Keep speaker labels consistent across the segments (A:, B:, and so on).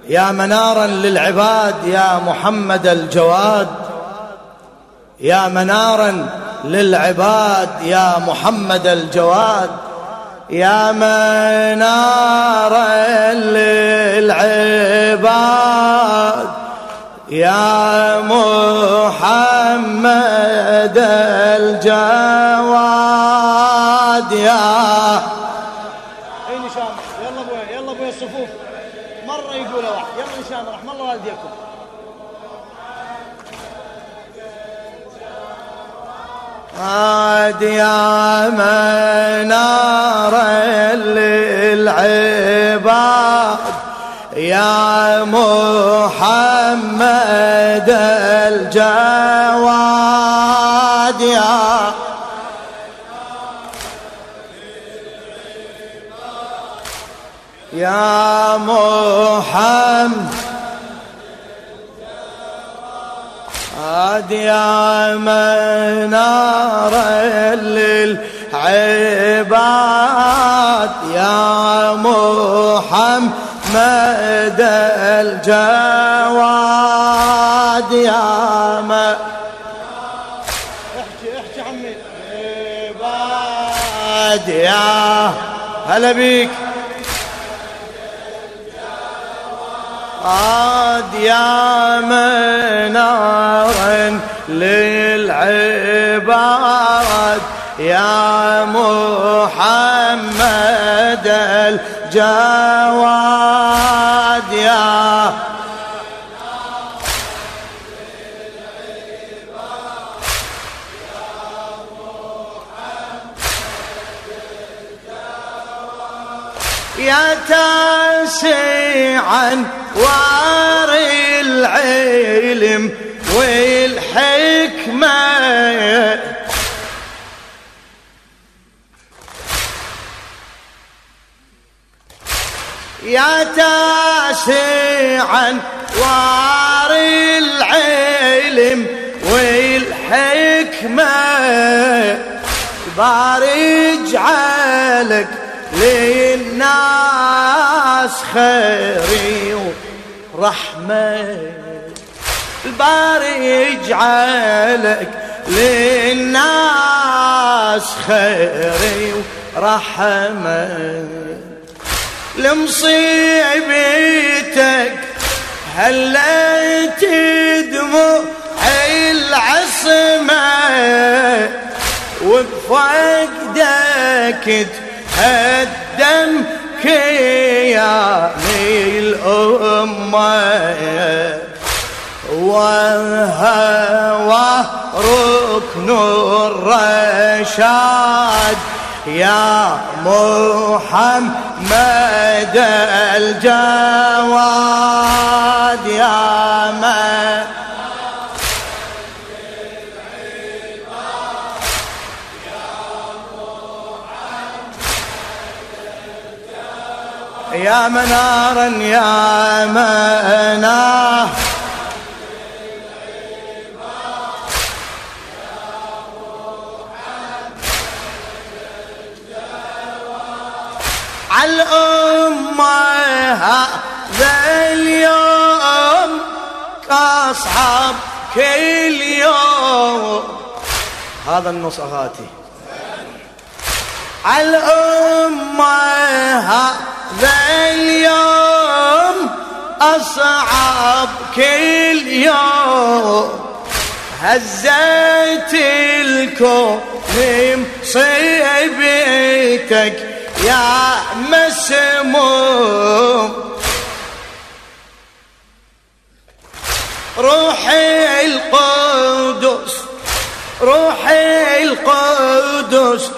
A: يا منارا للعباد يا محمد الجواد، يا منارا للعباد يا محمد الجواد، يا منارا للعباد يا محمد الجواد. يا
B: اين شامخ؟ يلا ابويا يلا ابويا الصفوف مره يقولوا واحد. يلا شامخ رحم الله والديكم.
A: عاد يا منارا للعباد يا محمد الجواد، يا محمد يا منارا للعباد يا محمد الجواد، يا
B: احكي عمي
A: عباد. يا هلا بيك عاد يا منارا للعباد يا محمد الجواد، يا تاسعا واري العلم والحكمة، يا تاسعا واري العلم والحكمة، بارج عليك للناس خيري ورحمة، الباري يجعلك للناس خيري ورحمة، لمصيبتك هلت دموع العصمة، وبفقدك هدم كياني الأمة، والهوى ركن الرشاد يا محمد الجواد، يا من يا منارا يا منار عالأمة هذا اليوم كأصحاب كل يوم. هذا النص أغاتي عالأمة هذا اليوم أصعب كل يوم، هزت الكون مصيبتك يا مسموم، روحي القدس روحي القدس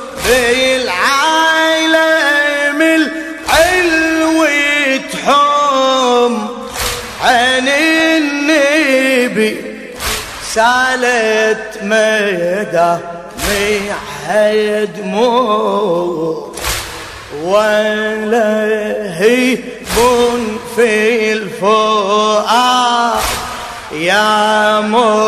A: بالعالم العلو تحوم، عن النبي سالت مدى دموع، ولهيب في الفؤاد يا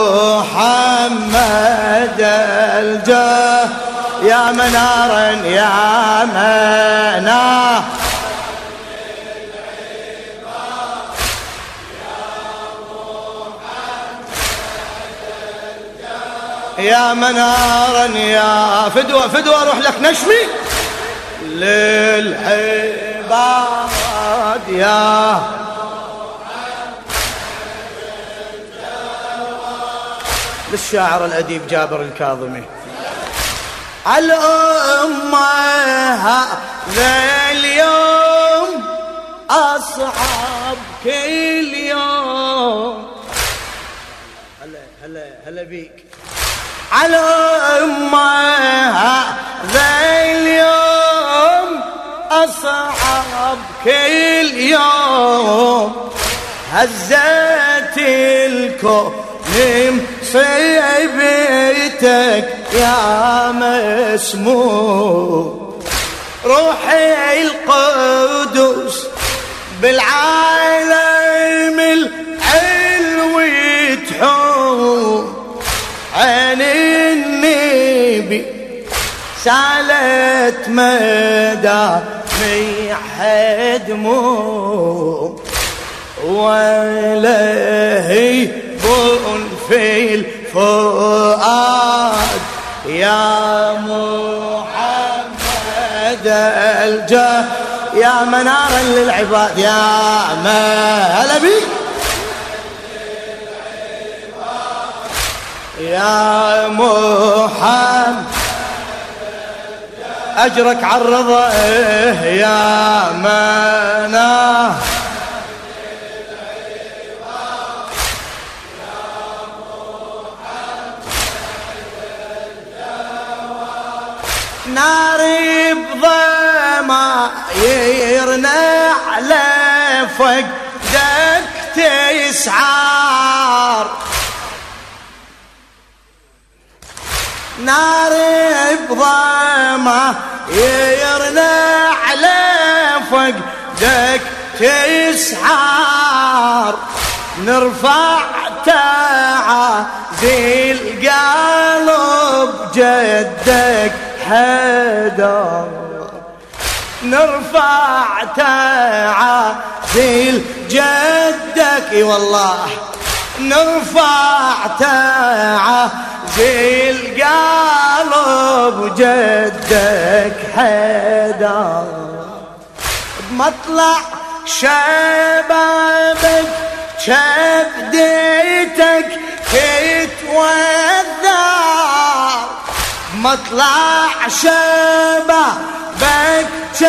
A: محمد الجاه، يا منارا يا منار يا منارا يا فدوة فدوة اروح لك نشمي للعباد يا للشاعر الأديب جابر الكاظمي. الأمة هذا اليوم أصعب كل يوم. هلا بيك. الأمة هذا اليوم أصعب كل يوم. هزت الكون مصيبتك يا مسموم. روحي القدس بالعالم العلوي تحوم. عين النبي سالت مدامع دموم. ولهي في الفؤاد يا محمد الجاه يا منارا للعباد يا هلا بيك يا محمد أجرك عالرضا يا منار ناري بضمايرنا على فقدك تسعار. ناري بضمايرنا على فقدك تسعار. نرفع تعازي القلب جدك حدار. نرفع تعازي جدك اي والله. نرفع تعازي القلب جدك حدار. بمطلع شبابك شبديتك تتوذر. مطلع شبابك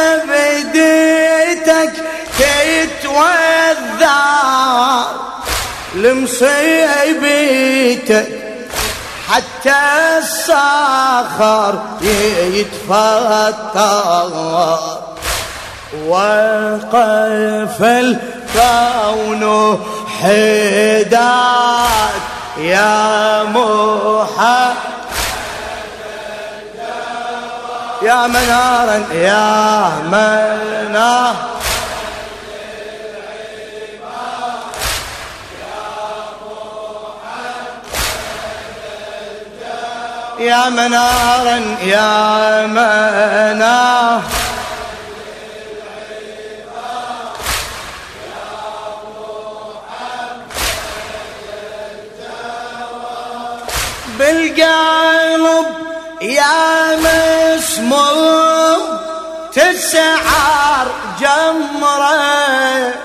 A: شبديتك تتوذر. لمصيبتك حتى الصخر يتفطر. وقف الكون حداد يا محمد يا منارا يا منار يا منارا يا منار بالقلب يا مسموم تسعر جمره.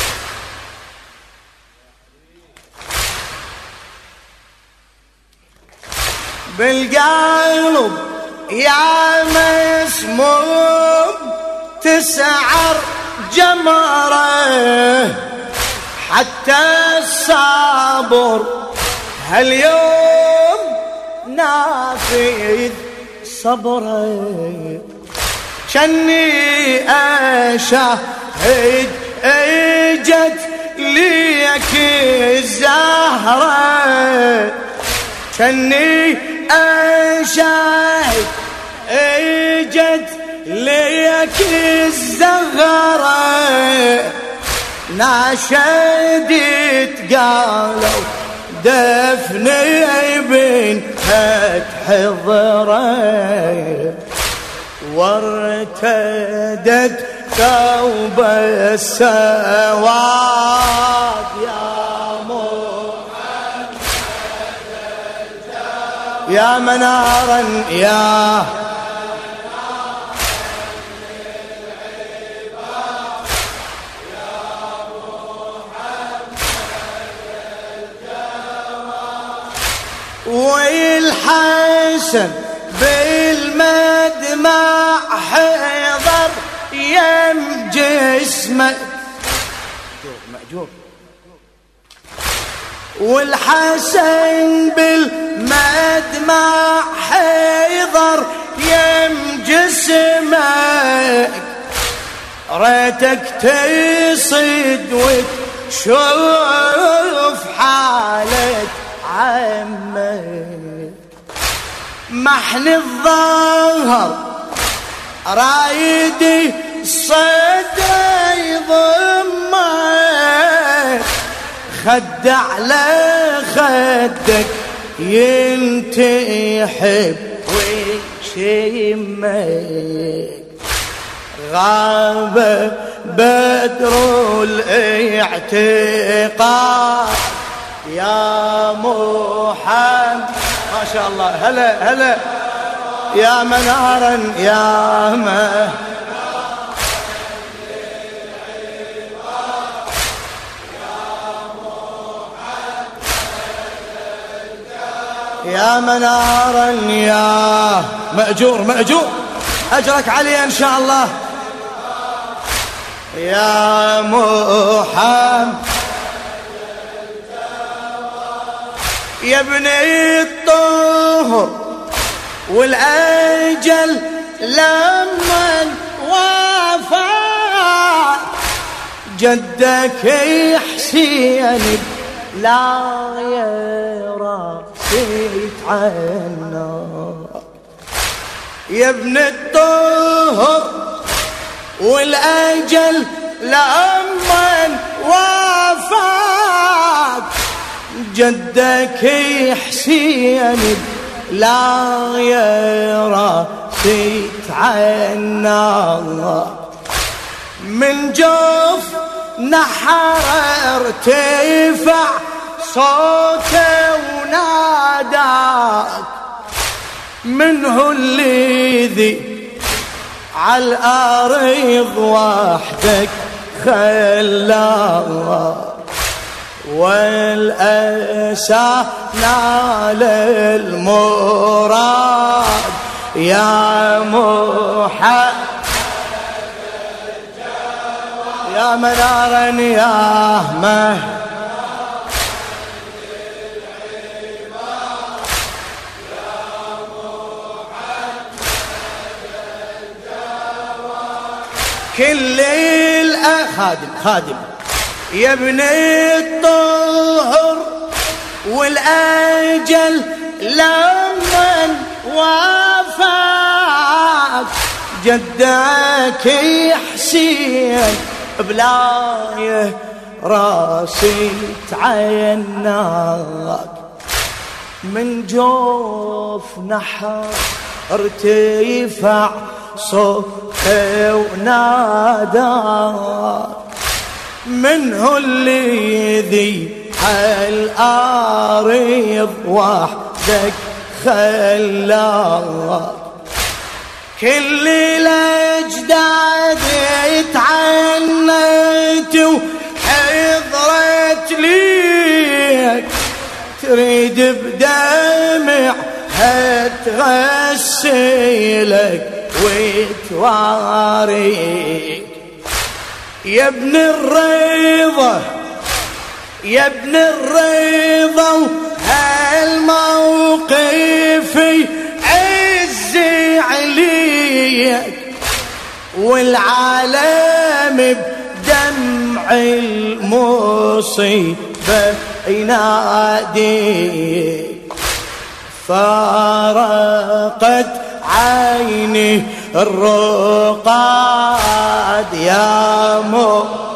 A: بالقلب يا مسموم تسعر جمره. حتى الصبر هاليوم نافذ صبره. شني أشاهد اجت ليك الزهرة. شني أشاهد اجت ليك الزهرة. ناشدت قالوا دفني بين فتح ضريب. وارتدت ثوب السواد يا محمد يا منارا يا والحسن بالمدمع حضر يم جسمه مأجور والحسن بالمدمع حضر يم جسمك ريتك تصد وتشوف حالة عمك محن الظهر رايدي صدى يضمك خد على خدك ينتحب ويشمك غاب بدر الاعتقاد يا محمد ما شاء الله هلا هلا يا منارا يا ما يا منارا يا مأجور مأجور أجرك علي إن شاء الله يا محمد يا ابني الطهر والأجل لمن وافى جدك حسين لا يرى سيت عنا يا ابن الطهر والأجل لمن وافاك جدك حسين لا يرى سيت عنا من جوف نحر ارتفع صوته وناداك منه الذي عالأرض وحدك خلاك والأسى نال المراد يا محمد يا منارا يا مه كل خادم يا ابن الطهر والأجل لمن وافاك جدك حسين بلايه راسي تعيناك من جوف نحر ارتفع صوته وناداك منه الذي الأرض وحدك خلاك كل الأجداد اتعنت وحضرت ليك تريد بدمع هتغسلك وتواريك يا ابن الرضا يا ابن الرضا هالموقف عزي عليك والعالم بدمع المصيبة يناديك فارقت عيني الرقاد يا